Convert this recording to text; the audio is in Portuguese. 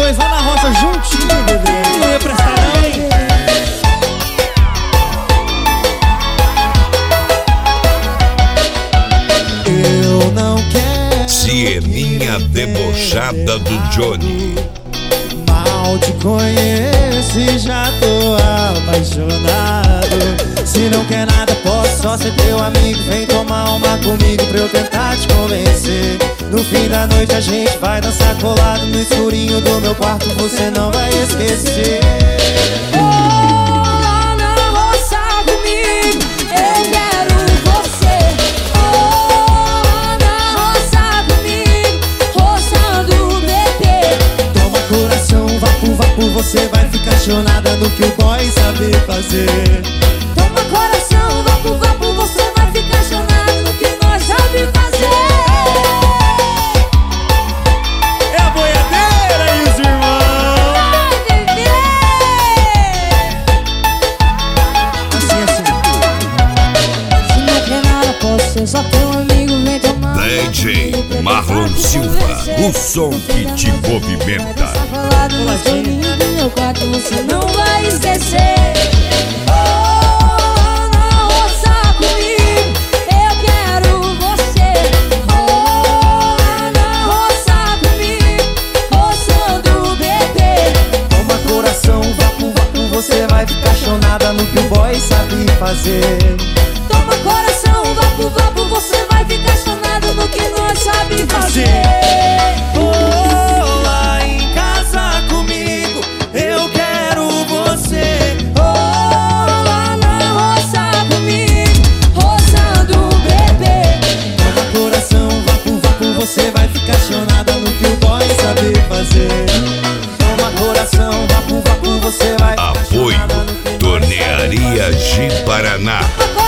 dois lá na roça juntinho, bebê. Não ia prestar não. Eu não quero. Sieninha debochada do Johnny. Mal te conheço e já tô apaixonado. Se não quer nada, posso só ser teu amigo. Vem tomar uma comigo pra eu tentar te convencer. No fim da noite a gente vai dançar colado no escurinho do meu quarto, você não vai esquecer. Lá na roça comigo, eu quero você. Lá na roça comigo, roçando o bebê. Toma coração, vapo, vapo, você vai ficar chonada no que o boy sabe fazer. Toma coração, vapo, vapo, você vai ficar chonado no que nós sabe fazer. É a boiadeira e os irmãos. Ai, bebê. Assim, assim. Se não quer nada, posso ser só teu amigo. Vem tomar DJ Marlon Silva, o som que te movimenta. no escurinho do meu quarto, você não vai esquecer. Você vai ficar chonada no que o boy sabe fazer. Toma coração, vapo, vapo, você vai ficar chonado no que nós sabe fazer. Oh, lá em casa comigo, eu quero você. Oh, lá na roça comigo, roçando o bebê. Toma coração, vapo, vapo, você vai ficar chonada no que o boy sabe fazer. Toma coração, vapo, vapo, você vai ficar Apoio chonada no que o boy sabe Tornearia fazer. G Paraná.